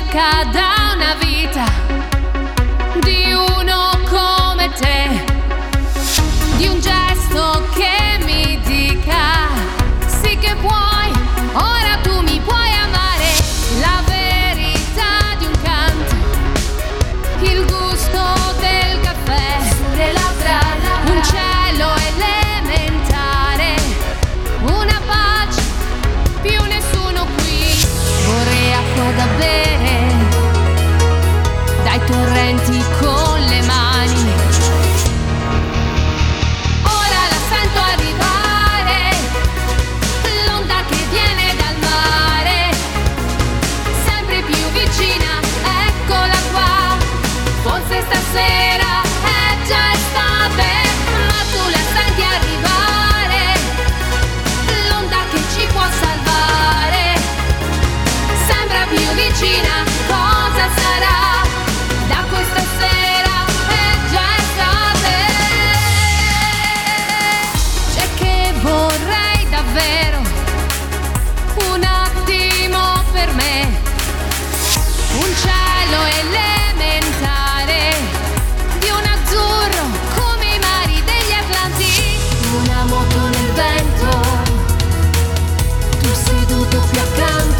cerca da una vita di uno come te, di un gesto che mi dica sì che puoi, ora tu mi puoi amare, la verità di un canto, il gusto del caffè, sulle labbra, un cielo elementare, una pace, più nessuno qui, vorrei acqua da bere, dai torrenti con le mani, ora la sento arrivare, l'onda che viene dal mare, sempre più vicina, eccola qua, forse stasera è già estate, ma tu la senti arrivare, l'onda che ci può salvare, sembra più vicina, cosa sarà? Da questa sera è già estate. C'è che vorrei davvero un attimo per me, un cielo elementare di un azzurro come i mari degli Atlanti, una moto nel vento, tu seduto qui accanto,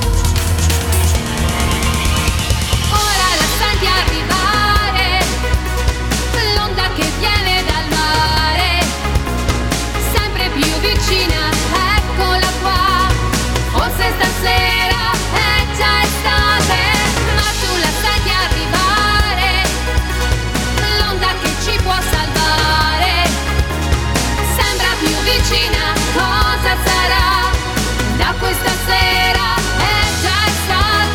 ora la senti arrivare, l'onda che viene dal mare, sempre più vicina, eccola qua, forse stasera è già estate, ma tu la senti arrivare, l'onda che ci può salvare, sembra più vicina, cosa sarà? Da questa sera è già estate.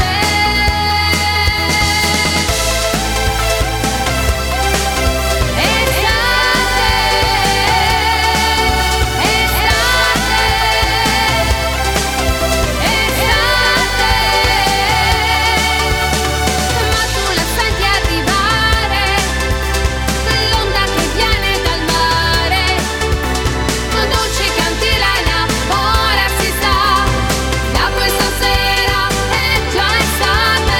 Ma tu la senti arrivare, l'onda che viene dal mare, dolce cantilena, ora si sa, da questa sera è già estate.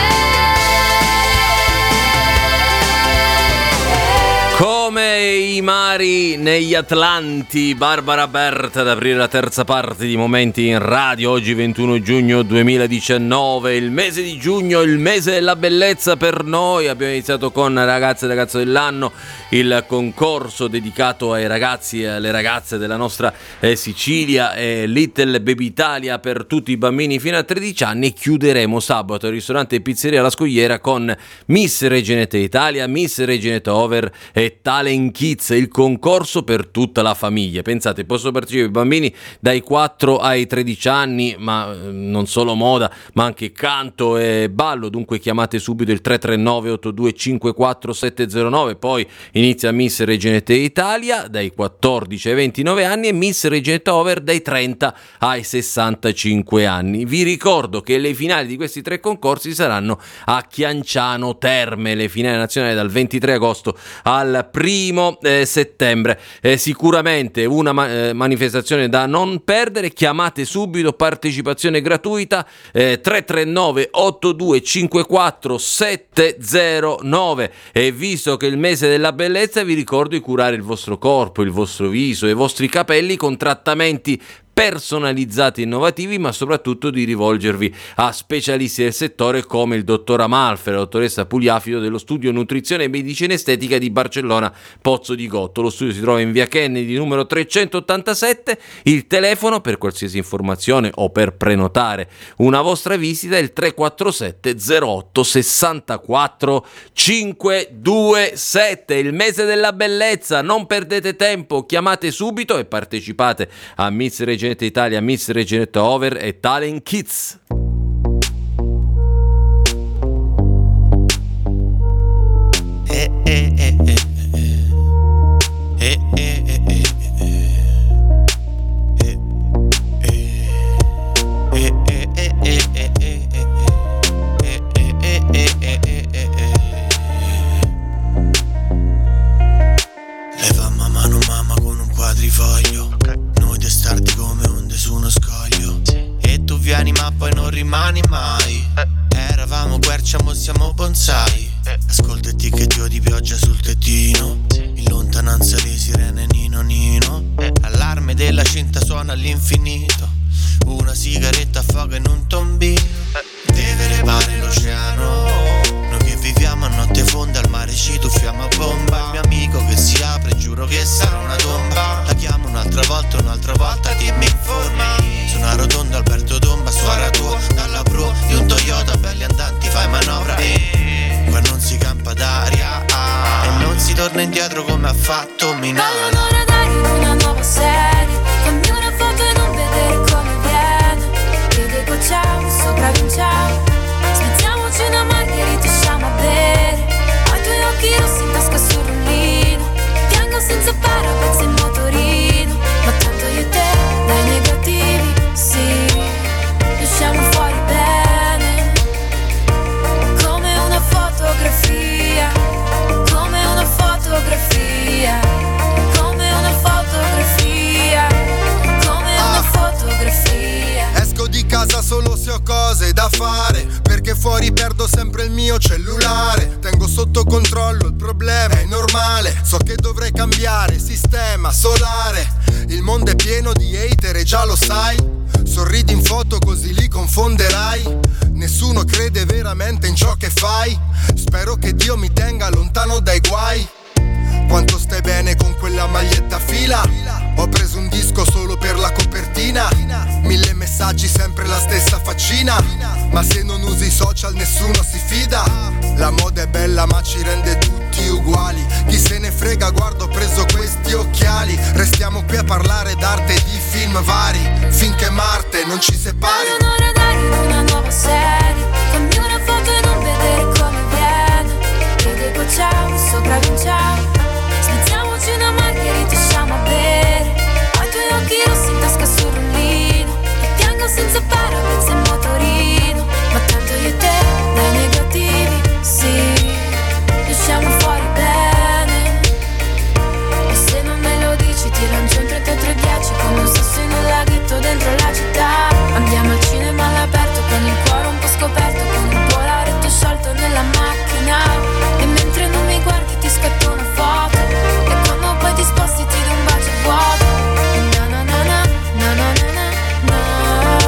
Come i mari negli Atlanti, Barbara Berta ad aprire la terza parte di Momenti in Radio. Oggi 21 giugno 2019, il mese di giugno, il mese della bellezza per noi. Abbiamo iniziato con Ragazze e Ragazzo dell'anno, il concorso dedicato ai ragazzi e alle ragazze della nostra Sicilia, Little Baby Italia per tutti i bambini fino a 13 anni. Chiuderemo sabato al ristorante e pizzeria La Scogliera con Miss Reginetta Italia, Miss Reginetta Over e Talent Kids, il concorso per tutta la famiglia. Pensate, possono partecipare i bambini dai 4 ai 13 anni, ma non solo moda, ma anche canto e ballo. Dunque chiamate subito il 339 8254 709. Poi inizia Miss Reginetta Italia dai 14 ai 29 anni e Miss Reginetta Over dai 30 ai 65 anni. Vi ricordo che le finali di questi tre concorsi saranno a Chianciano Terme, le finali nazionali dal 23 agosto al 1 settembre. Sicuramente una manifestazione da non perdere. Chiamate subito, partecipazione gratuita, 339 8254 709. E visto che è il mese della bellezza, vi ricordo di curare il vostro corpo, il vostro viso e i vostri capelli con trattamenti personalizzati e innovativi, ma soprattutto di rivolgervi a specialisti del settore come il dottor Amalfi e la dottoressa Pugliafido dello studio Nutrizione e Medicina Estetica di Barcellona Pozzo di Gotto. Lo studio si trova in via Kennedy numero 387. Il telefono per qualsiasi informazione o per prenotare una vostra visita è il 347 08 64 527. Il mese della bellezza, non perdete tempo, chiamate subito e partecipate a Miss Reginetta Italia, Miss Reginetta Over e Talent Kids. Leva mano mamma con un quadrifoglio, noi testardi come onde su uno scoglio, e tu vieni ma poi non rimani mai. Era Eravamo quercia, mo siamo bonsai. Ascoltati che dio di pioggia sul tettino. In lontananza le sirene nino nino. Allarme della cinta suona all'infinito. Una sigaretta affoga in un tombino. Deve repare l'oceano. Noi che viviamo a notte fonda al mare ci tuffiamo a bomba. Il mio amico che si apre, giuro che sarà una tomba. La chiamo un'altra volta, dimmi informi. Su una rotonda Alberto Tomba, suora tua. Dalla pro di un Toyota, belli andanti, fai manovra. Qua non si campa d'aria e non si torna indietro come ha fatto Minara. Vogliono radari in una nuova serie. Fammi una foto e non vedere come viene. Vede gocciamo, sopravvinciamo. Spezziamoci una margherita e usciamo a bere. Ho i tuoi occhi rossi in tasca sul rullino. Piango senza parapezzi in motorino. Ma tanto io e te, dai negativi, sì, usciamo fuori bene. Come una fotografia. Come una fotografia. Come una fotografia. Come una fotografia. Esco di casa solo se ho cose da fare, perché fuori perdo sempre il mio cellulare. Tengo sotto controllo il problema, è normale. So che dovrei cambiare sistema solare. Il mondo è pieno di hater e già lo sai. Sorridi in foto così li confonderai. Nessuno crede veramente in ciò che fai. Spero che Dio mi tenga lontano dai guai. Quanto stai bene con quella maglietta a fila? Ho preso un disco solo per la copertina. 1000 messaggi, sempre la stessa faccina. Ma se non usi i social nessuno si fida. La moda è bella ma ci rende tutti uguali. Chi se ne frega, guarda, ho preso questi occhiali. Restiamo qui a parlare d'arte e di film vari, finché Marte non ci separi. Vogliono radari in una nuova serie. Fammi una foto e non vedere come viene. Vede gocciamo, sopravvinciamo. Spezziamoci una margherita e usciamo a bere. Ho i tuoi occhi rossi in tasca sul rullino. E piango senza parapezzi in motorino. Ma tanto io e te, dai negativi, sì, usciamo fuori bene. E se non me lo dici ti lancio un 3310 come un sasso in un laghetto dentro la città. Andiamo al cinema all'aperto con il cuore un po' scoperto, con il polaretto sciolto nella macchina. E mentre non mi guardi ti scatto una foto. E quando poi ti sposti ti do un bacio vuoto. Na na na na, na na na na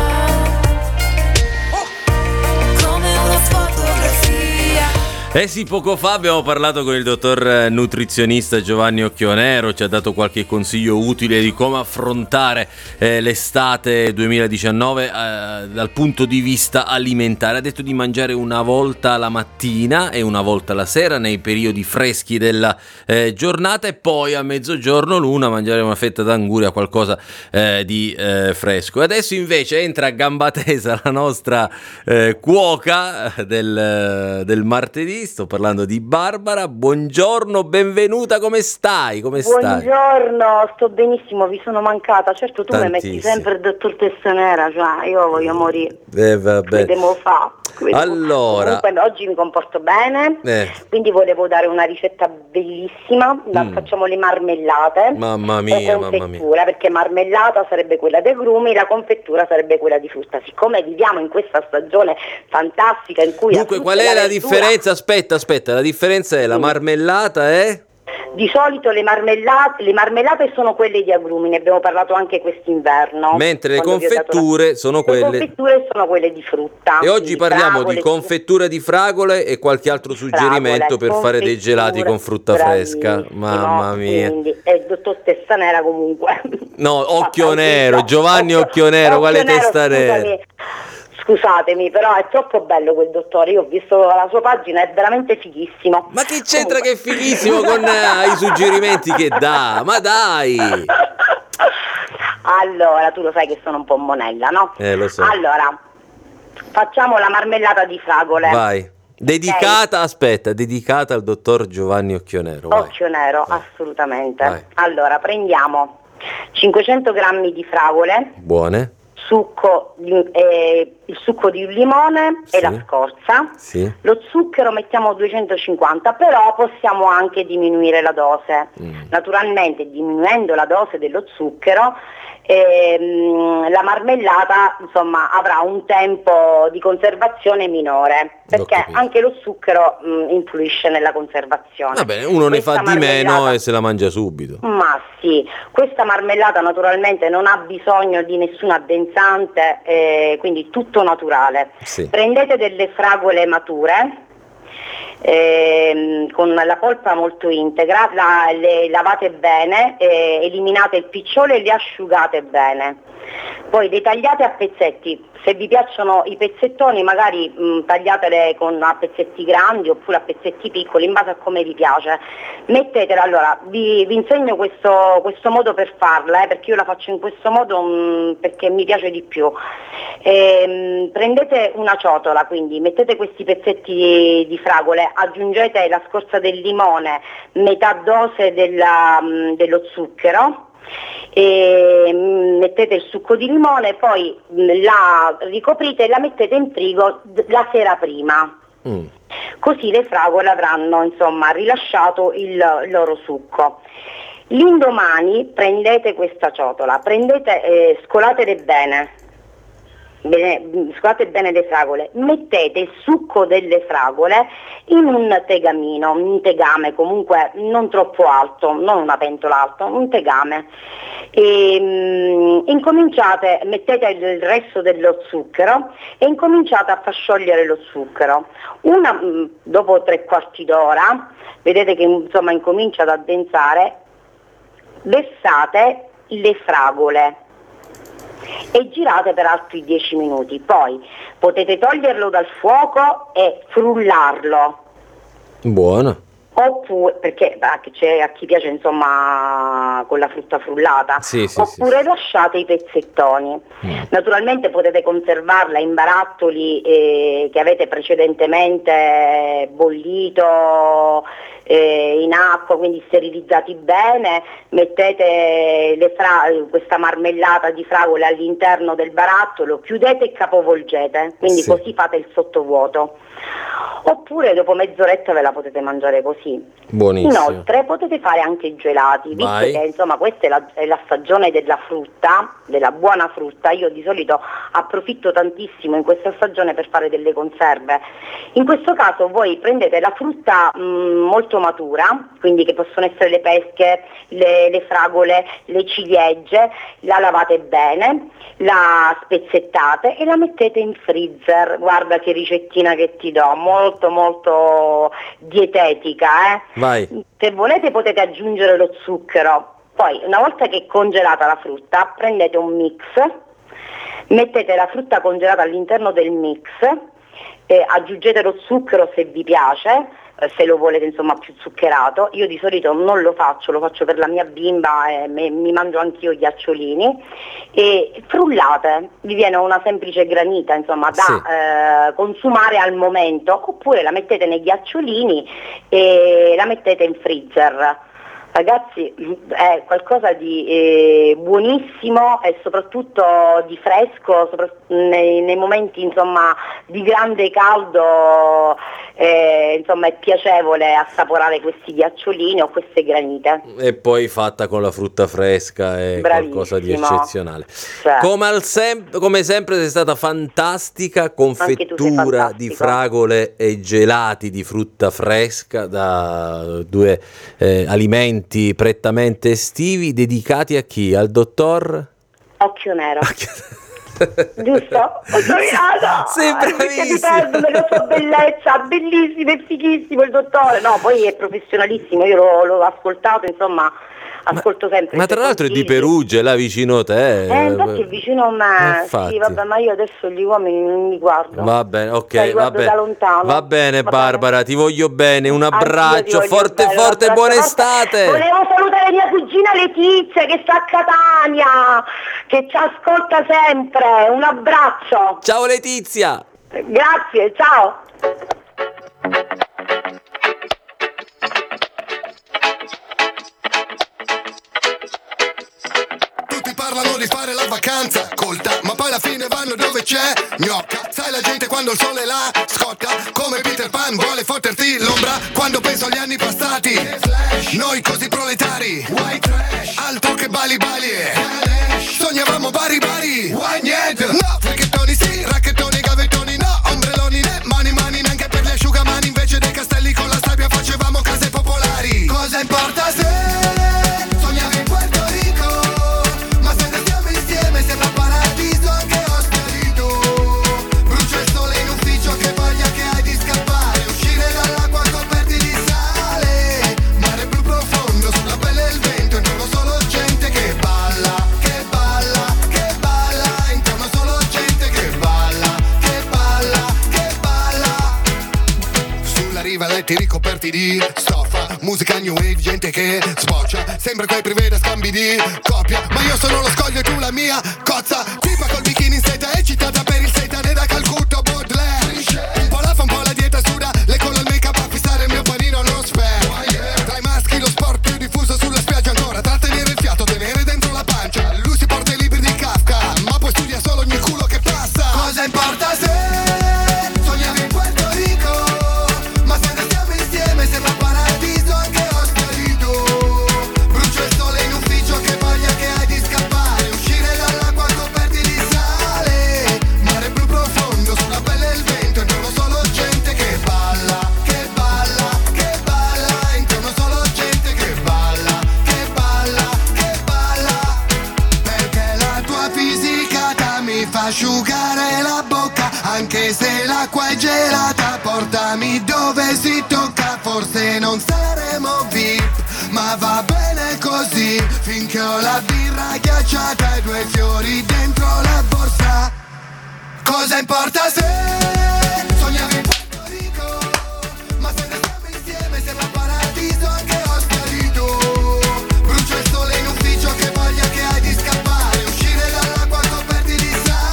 na. Come una fotografia. Eh sì, poco fa abbiamo parlato con il dottor nutrizionista Giovanni Occhionero, ci ha dato qualche consiglio utile di come affrontare l'estate 2019 dal punto di vista alimentare. Ha detto di mangiare una volta la mattina e una volta la sera nei periodi freschi della giornata, e poi a mezzogiorno l'una mangiare una fetta d'anguria, qualcosa di fresco. Adesso invece entra a gamba tesa la nostra cuoca del martedì. Sto parlando di Barbara. Buongiorno, benvenuta, come stai? Buongiorno, sto benissimo, vi sono mancata. Certo, tu mi metti sempre il dottor Testanera, cioè io voglio morire. Vabbè. Devo fare. Allora, comunque oggi mi comporto bene, quindi volevo dare una ricetta bellissima. Facciamo le marmellate. Mamma mia, perché marmellata sarebbe quella dei grumi, la confettura sarebbe quella di frutta. Siccome viviamo in questa stagione fantastica in cui dunque qual è la differenza? Aspetta, la differenza è la marmellata è? Di solito le marmellate sono quelle di agrumi, ne abbiamo parlato anche quest'inverno. Mentre le confetture sono quelle di frutta. E oggi parliamo di confetture di fragole e qualche altro suggerimento per fare dei gelati con frutta fresca. Mamma mia. Quindi è il dottor Testanera comunque. No, Occhio Nero, Giovanni Occhio Nero, quale testa nera? Scusatemi, però è troppo bello quel dottore, io ho visto la sua pagina, è veramente fighissimo. Ma che c'entra che è fighissimo con i suggerimenti che dà? Ma dai! Allora, tu lo sai che sono un po' monella, no? Lo so. Allora, facciamo la marmellata di fragole. Vai. Dedicata al dottor Giovanni Occhionero. Occhionero, assolutamente. Vai. Allora, prendiamo 500 grammi di fragole. Buone. Il succo di un limone, sì, e la scorza. Sì. Lo zucchero mettiamo 250, però possiamo anche diminuire la dose. Naturalmente diminuendo la dose dello zucchero la marmellata insomma avrà un tempo di conservazione minore, perché anche lo zucchero influisce nella conservazione. Va bene, uno ne fa di meno e se la mangia subito. Ma sì, questa marmellata naturalmente non ha bisogno di nessun addensante, quindi tutto naturale. Sì. Prendete delle fragole mature, con la polpa molto integra, le lavate bene, eliminate il picciolo e le asciugate bene, poi le tagliate a pezzetti. Se vi piacciono i pezzettoni magari tagliatele a pezzetti grandi oppure a pezzetti piccoli, in base a come vi piace. Mettetela, allora vi insegno questo modo per farla, perché io la faccio in questo modo perché mi piace di più. Prendete una ciotola, quindi mettete questi pezzetti di fragole, aggiungete la scorza del limone, metà dose dello zucchero, e mettete il succo di limone, poi la ricoprite e la mettete in frigo la sera prima. Così le fragole avranno insomma rilasciato il loro succo. L'indomani prendete questa ciotola, scolatele bene, scolate bene le fragole, mettete il succo delle fragole in un tegamino, un tegame comunque non troppo alto, non una pentola alta, un tegame, e mettete il resto dello zucchero e incominciate a far sciogliere lo zucchero. Dopo 3/4 d'ora vedete che insomma incomincia ad addensare, versate le fragole e girate per altri 10 minuti, poi potete toglierlo dal fuoco e frullarlo. Buono. Oppure, perché c'è a chi piace insomma con la frutta frullata, oppure lasciate i pezzettoni. Naturalmente potete conservarla in barattoli che avete precedentemente bollito in acqua, quindi sterilizzati bene, mettete questa marmellata di fragole all'interno del barattolo, chiudete e capovolgete, quindi così fate il sottovuoto. Oppure dopo mezz'oretta ve la potete mangiare così. Buonissimo. Inoltre potete fare anche i gelati, visto che insomma questa è la stagione della frutta, della buona frutta. Io di solito approfitto tantissimo in questa stagione per fare delle conserve. In questo caso voi prendete la frutta molto matura, quindi che possono essere le pesche, le fragole, le ciliegie, la lavate bene, la spezzettate e la mettete in freezer. Guarda che ricettina che ti do, molto molto dietetica, Vai. Se volete potete aggiungere lo zucchero. Poi una volta che è congelata la frutta prendete un mix, mettete la frutta congelata all'interno del mix, aggiungete lo zucchero se vi piace, se lo volete insomma più zuccherato. Io di solito non lo faccio per la mia bimba e mi mangio anch'io ghiacciolini, e frullate, vi viene una semplice granita insomma da consumare al momento, oppure la mettete nei ghiacciolini e la mettete in freezer. Ragazzi, è qualcosa di buonissimo e soprattutto di fresco, nei momenti insomma di grande caldo, insomma è piacevole assaporare questi ghiacciolini o queste granite. E poi fatta con la frutta fresca è qualcosa di eccezionale. Come sempre sei stata fantastica, confettura di fragole e gelati di frutta fresca, da due alimenti prettamente estivi, dedicati a chi? Al dottor Occhio Nero. Giusto? Ho trovato! Sei bravissimo! Della sua bellezza, bellissimo e fighissimo il dottore. No, poi è professionalissimo, io l'ho ascoltato, insomma, ascolto sempre. Ma tra l'altro è di Perugia, là vicino a te. Infatti è vicino a me. Infatti. Sì, vabbè, ma io adesso gli uomini non mi guardo. Va bene, ok, va bene. Da lontano. Va bene, Barbara, ti voglio bene, un abbraccio, forte, bene, buona estate. Volevo salutare mia cugina Letizia che sta a Catania, che ci ascolta sempre. Un abbraccio. Ciao Letizia. Grazie, ciao. Parlano di fare la vacanza colta, ma poi alla fine vanno dove c'è gnocca. Sai la gente quando il sole la scotta, come Peter Pan vuole fotterti l'ombra. Quando penso agli anni passati, noi così proletari, altro che Bali, sogniamo vuoi niente? No, fricchettoni sì, racchettoni, gavettoni no, ombrelloni né, mani neanche per gli asciugamani. Invece dei castelli con la sabbia facevamo case popolari. Cosa importa se sognavi in Puerto Rico? Ma se restiamo insieme sembra paradiso anche ospedito. Brucia il sole in ufficio, che voglia che hai di scappare, uscire dall'acqua coperti di sale. Mare blu profondo, sulla pelle il vento, intorno solo gente che balla, che balla, che balla. Intorno solo gente che balla, che balla, che balla. Sulla riva letti ricoperti di stoffa, musica new wave, gente che sboccia, sembra quei privé da scambi di coppia. Ma io sono lo scoglio e tu la mia cozza. Tipa col bikini in seta, eccitata per il seitan da Calcutta, Baudelaire. Un po' la fa, un po' la dieta, suda le collo il make-up a fissare il mio panino allo sfer. Tra i maschi lo sport più diffuso sulla spiaggia ancora, trattenere il fiato, tenere dentro la pancia. Lui si porta i libri di Kafka, ma poi studia solo ogni culo che passa. Cosa importa se sognavi in Puerto Rico? Ma se restiamo insieme sembra paradiso anche ospedito. Brucia il sole in ufficio, che voglia che hai di scappare, uscire dall'acqua coperti di sale. Mare blu profondo, sulla pelle il vento, intorno solo gente che balla, che balla, che balla. Intorno solo gente che balla, che balla, che balla. Perché la tua fisicata mi fa asciugare la bocca, anche se l'acqua è gelata. Portami dove si tocca, forse non saremo VIP, ma va bene così, finché ho la birra ghiacciata e 2 fiori dentro la borsa. Cosa importa se sognavi in Puerto Rico? Ma se restiamo insieme sembra paradiso anche ospedito. Brucia il sole in ufficio, che voglia che hai di scappare, uscire dall'acqua coperti di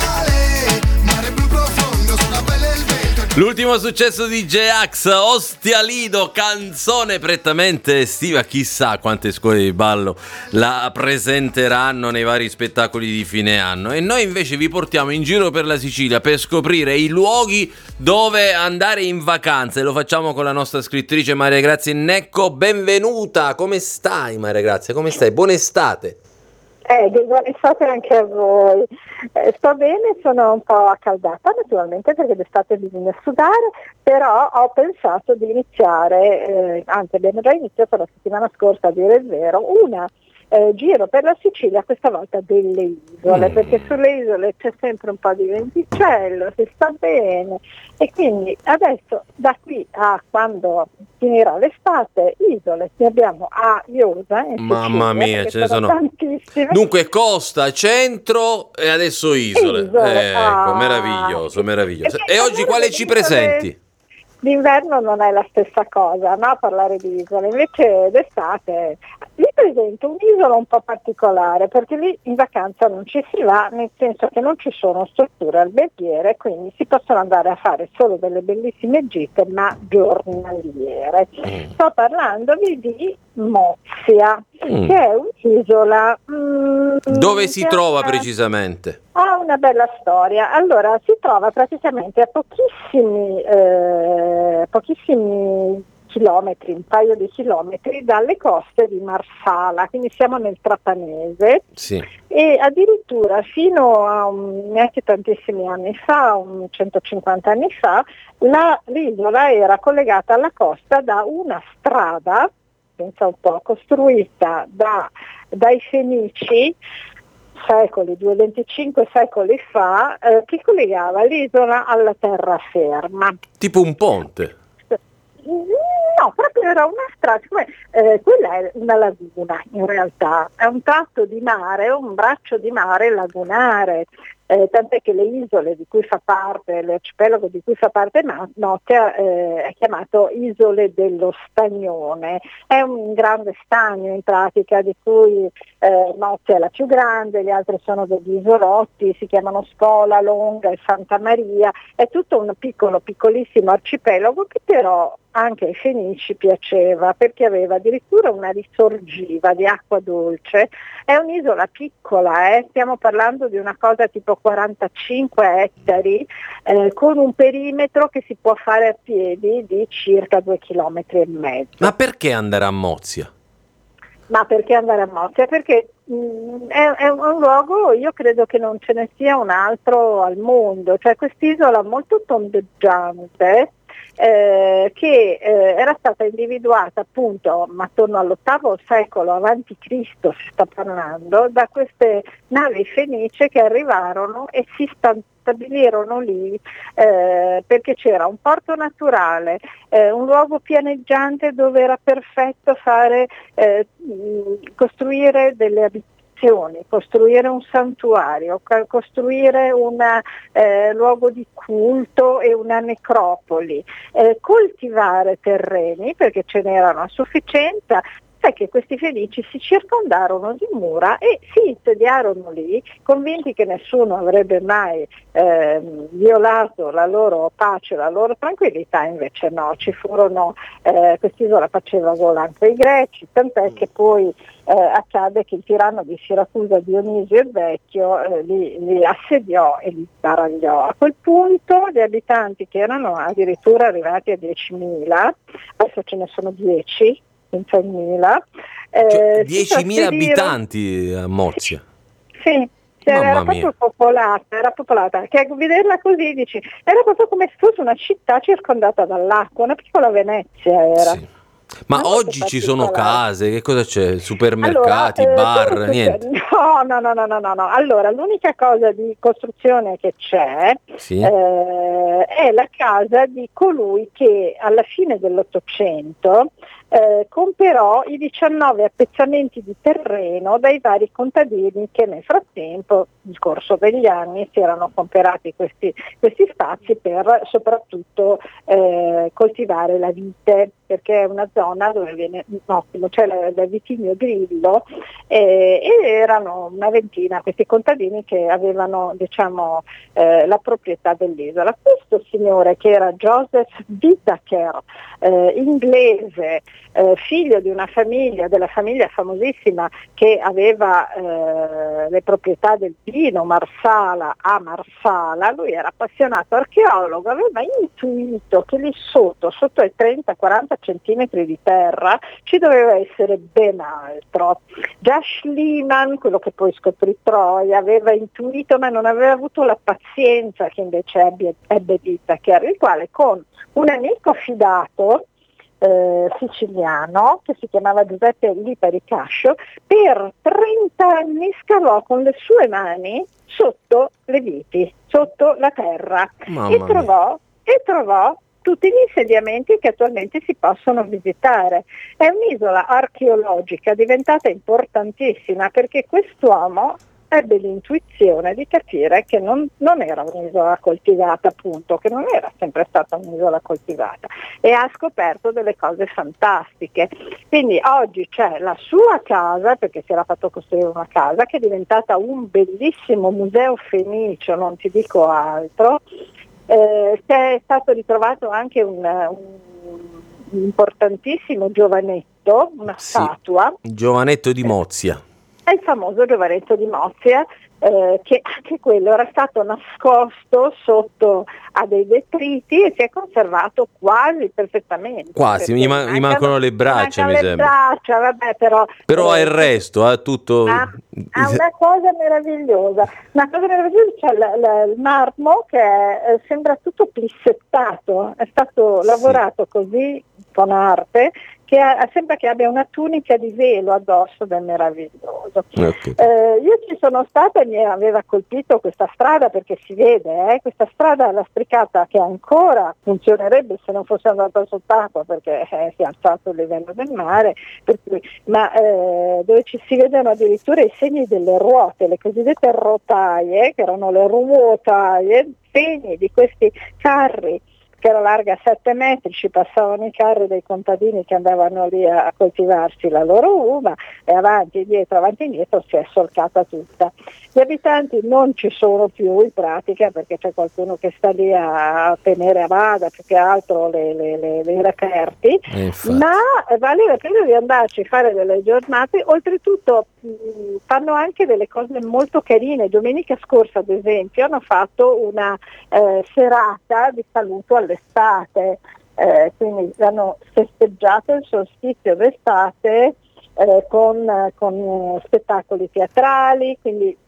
sale. Mare blu profondo, sulla pelle il vento. L'ultimo successo di J-Ax, Ostia Lido, canzone prettamente estiva, chissà quante scuole di ballo la presenteranno nei vari spettacoli di fine anno. E noi invece vi portiamo in giro per la Sicilia per scoprire i luoghi dove andare in vacanza, e lo facciamo con la nostra scrittrice Maria Grazia Innecco. Benvenuta, come stai Maria Grazia? Come stai? Buona estate. Buona estate anche a voi. Sto bene, sono un po' accaldata naturalmente perché d'estate bisogna sudare, però ho pensato di iniziare, anzi abbiamo già iniziato la settimana scorsa a dire il vero, una giro per la Sicilia, questa volta delle isole, perché sulle isole c'è sempre un po' di venticello, si sta bene, e quindi adesso da qui a quando finirà l'estate, isole ne abbiamo a Iosa in Sicilia, mamma mia, ce ne sono tantissime. Dunque costa, centro e adesso isole. Ecco, meraviglioso. E oggi quale ci presenti? D'inverno non è la stessa cosa, no? Parlare di isole, invece d'estate vi presento un'isola un po' particolare, perché lì in vacanza non ci si va, nel senso che non ci sono strutture alberghiere, quindi si possono andare a fare solo delle bellissime gite, ma giornaliere. Sto parlandovi di Mozia, che è un'isola dove si trova precisamente? Ha una bella storia. Allora, si trova praticamente a pochissimi chilometri, un paio di chilometri dalle coste di Marsala, quindi siamo nel Trapanese. Sì. E addirittura fino a neanche tantissimi anni fa, 150 anni fa, l'isola era collegata alla costa da una strada, pensa un po', costruita dai Fenici 25 secoli fa, che collegava l'isola alla terraferma. Tipo un ponte? No, proprio era una strada, quella è una laguna in realtà, è un tratto di mare, un braccio di mare lagunare, tant'è che le isole di cui fa parte, l'arcipelago di cui fa parte Mozia è chiamato Isole dello Stagnone, è un grande stagno in pratica di cui Mozia è la più grande, gli altri sono degli isolotti, si chiamano Spola, Longa e Santa Maria, è tutto un piccolissimo arcipelago che però anche ai Fenici piaceva perché aveva addirittura una risorgiva di acqua dolce. È un'isola piccola, stiamo parlando di una cosa tipo 45 ettari, con un perimetro che si può fare a piedi di circa 2,5 km. Ma perché andare a Mozia? Ma perché andare a Mozia? Perché è un luogo, io credo che non ce ne sia un altro al mondo, cioè quest'isola molto tondeggiante, che era stata individuata appunto attorno all'VIII secolo avanti Cristo, si sta parlando, da queste navi fenicie che arrivarono e si stabilirono lì, perché c'era un porto naturale, un luogo pianeggiante dove era perfetto fare, costruire delle abitazioni, costruire un santuario, costruire un luogo di culto e una necropoli, coltivare terreni perché ce n'erano a sufficienza. Sai che questi fenici si circondarono di mura e si insediarono lì, convinti che nessuno avrebbe mai violato la loro pace, la loro tranquillità. Invece no, ci furono, quest'isola faceva gola anche ai greci, tant'è che poi accade che il tiranno di Siracusa, Dionisio il Vecchio, li assediò e li baragliò. A quel punto gli abitanti, che erano addirittura arrivati a 10.000, adesso ce ne sono 10, 100.000, cioè, 10.000 abitanti a Mozia. Sì, era proprio popolata, che a vederla così dici, era proprio come se fosse una città circondata dall'acqua, una piccola Venezia era. Sì. Ma oggi ci sono case, che cosa c'è? Supermercati, bar, niente? No. Allora, l'unica cosa di costruzione che c'è, sì, è la casa di colui che alla fine dell'Ottocento comperò i 19 appezzamenti di terreno dai vari contadini che nel frattempo, nel corso degli anni, si erano comperati questi spazi per soprattutto coltivare la vite, perché è una zona dove viene ottimo, c'è il vitigno Grillo, e erano una ventina questi contadini che avevano, diciamo, la proprietà dell'isola. Questo signore, che era Joseph Whittaker, inglese, figlio di una famiglia, della famiglia famosissima che aveva le proprietà del vino Marsala a Marsala, lui era appassionato archeologo, aveva intuito che lì sotto ai 30-40 centimetri di terra ci doveva essere ben altro. Già Schliemann, quello che poi scoprì Troia, aveva intuito, ma non aveva avuto la pazienza che invece ebbe Whittaker, il quale con un amico fidato siciliano che si chiamava Giuseppe Lipari Cascio, per 30 anni scavò con le sue mani sotto le viti, sotto la terra, e trovò tutti gli insediamenti che attualmente si possono visitare. È un'isola archeologica diventata importantissima perché quest'uomo ebbe l'intuizione di capire che non era un'isola coltivata, appunto, che non era sempre stata un'isola coltivata, e ha scoperto delle cose fantastiche. Quindi oggi c'è la sua casa, perché si era fatto costruire una casa che è diventata un bellissimo museo fenicio, non ti dico altro. È stato ritrovato anche un importantissimo giovanetto, una statua. Giovanetto di Mozia. È il famoso giovanetto di Mozia, che anche quello era stato nascosto sotto a dei detriti e si è conservato quasi perfettamente. Quasi, mi mancano le braccia, mi sembra. Le braccia, vabbè, però ha il resto, ha tutto. Ha una cosa meravigliosa. C'è il marmo che sembra tutto plissettato, è stato lavorato così con arte, che sembra che abbia una tunica di velo addosso ed è meraviglioso. Okay. Io ci sono stata e mi aveva colpito questa strada, perché si vede, questa strada lastricata che ancora funzionerebbe se non fosse andata sott'acqua, perché si è alzato il livello del mare, dove si vedono addirittura i segni delle ruote, le cosiddette rotaie, che erano le ruotaie, segni di questi carri che era larga 7 metri, ci passavano i carri dei contadini che andavano lì a coltivarsi la loro uva, e avanti e indietro si è solcata tutta. Gli abitanti non ci sono più in pratica, perché c'è qualcuno che sta lì a tenere a bada più che altro le reperti, ma vale la pena di andarci a fare delle giornate. Oltretutto fanno anche delle cose molto carine. Domenica scorsa, ad esempio, hanno fatto una serata di saluto all'estate, quindi hanno festeggiato il solstizio d'estate con spettacoli teatrali, quindi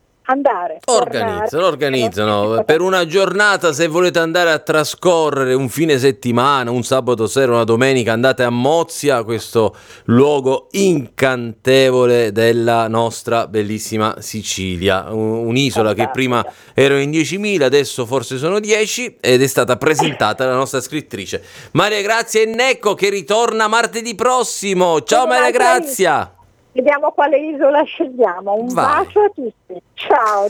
organizzano per una giornata. Se volete andare a trascorrere un fine settimana, un sabato sera, una domenica, andate a Mozia, questo luogo incantevole della nostra bellissima Sicilia, un'isola che prima erano in 10.000, adesso forse sono 10, ed è stata presentata dalla nostra scrittrice Maria Grazia Ennecco, che ritorna martedì prossimo. Ciao Maria Grazia. Vediamo quale isola scegliamo. Un bacio a tutti. Ciao.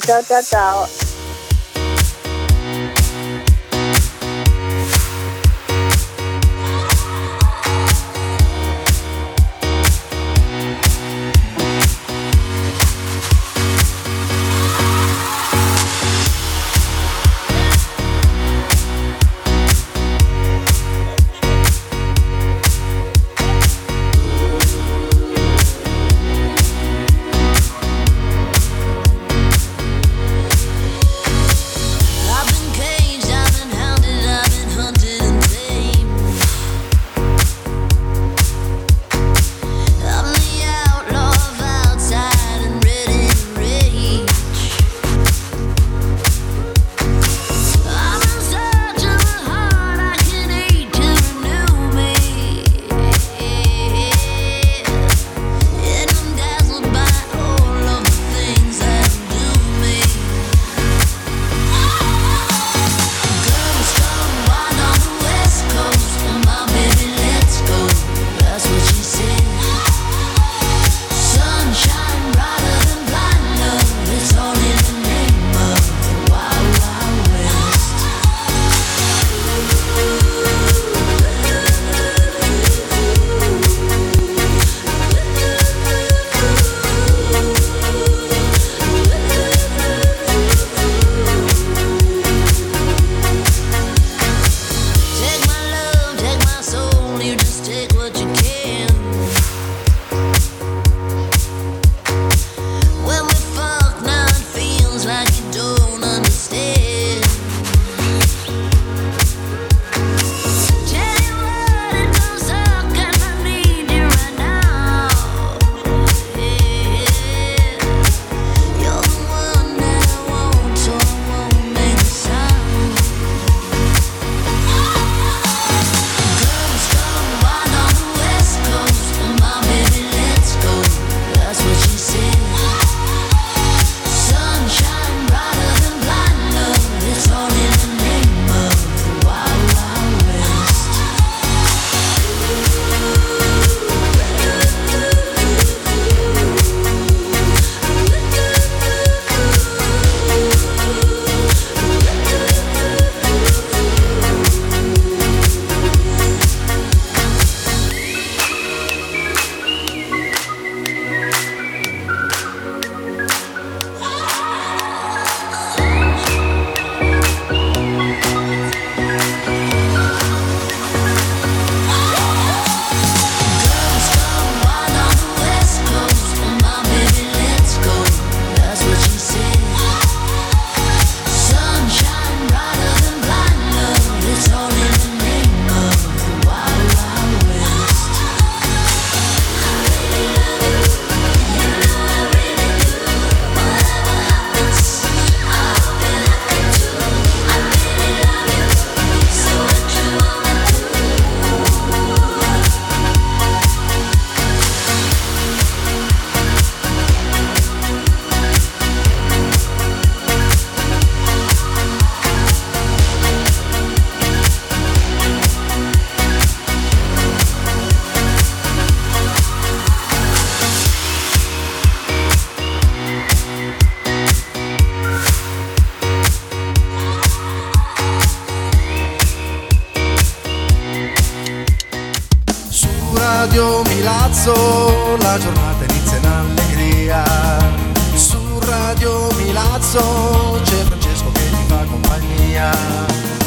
Radio Milazzo, la giornata inizia in allegria. Su Radio Milazzo c'è Francesco che ti fa compagnia.